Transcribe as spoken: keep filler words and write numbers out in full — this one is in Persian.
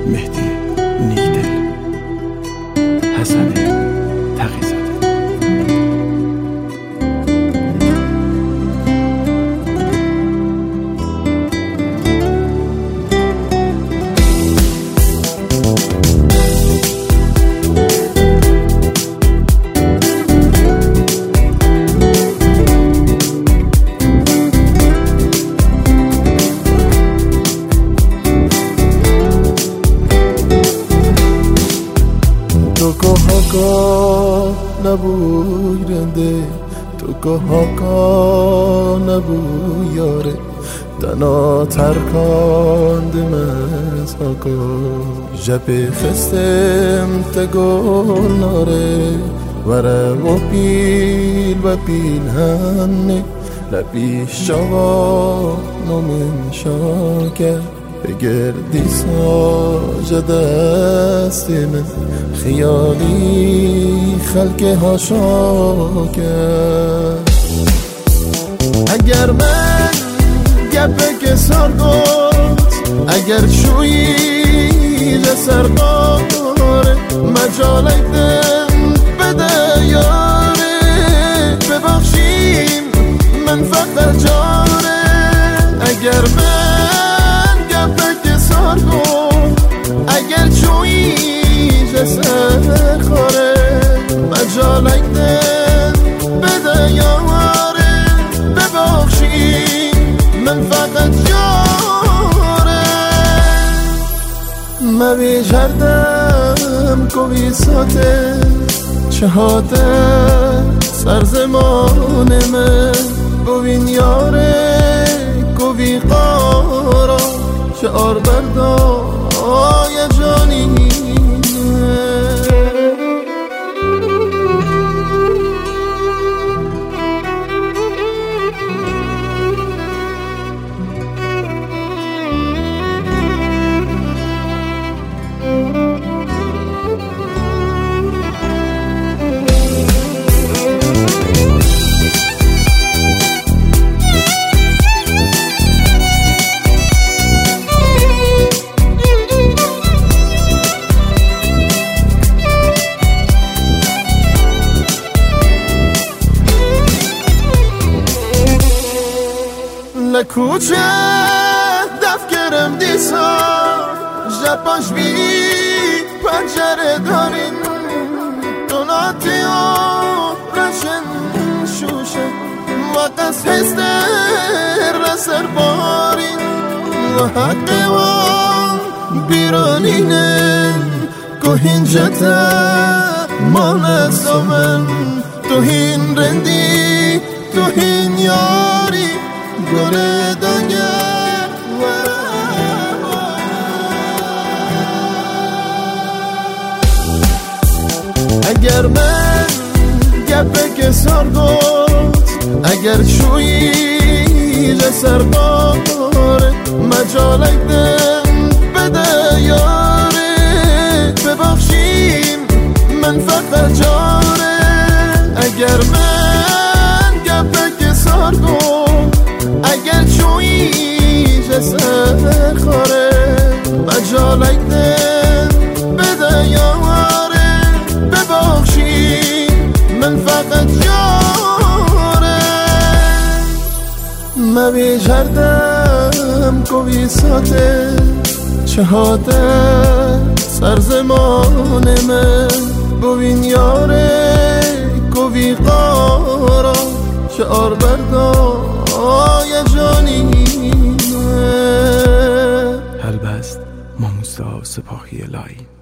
مهدی نیکدل، حسن تقی‌زاده. تو که هاکا نبوی رنده، تو که هاکا نبوی یاره، تنا ترکاند مز هاکا جب خستم تگل ناره، وره و پیل و پیل هنه لبیش جوا نومن شاکه بگردی ساج دست من خیالی خلق هاشا کرد. اگر من گپه که سر گفت، اگر شویی جسر داره مجاله دم بده یاره، ببخشیم من فقط جاره. اگر من گپه که سر گفت، اگر شویی جسر خاره مجاله دم بده یاره، ببخشیم من فقط جاره. موی جردم کوی ساته چهاده سر زمان من، بوین یاره کوی قارا شعار بردای جانی. لکوچه دف کرم دیسا جپاش بی پنجره دارین، دوناتی و رشن شوشه وقت هستر رسر بارین، و حقی و بیرانینه کوهین جتا مال سومن، توهین رندی توهین یاری گره دنیا. اگر من گپه که سر گفت، اگر شویی جسر داره مجاله دم بده یاره، ببخشیم من فقط جاره. اگر من گپه که سر گفت، اگر چویی جسر خاره مجاله دم بده یاره، ببخشی من فقط یاره. موی جردم کوی ساته چهاده سر زمان من، بوین یاره کوی قارا شعار بردای جانی. هلبست ماموسا سپاهی الهی.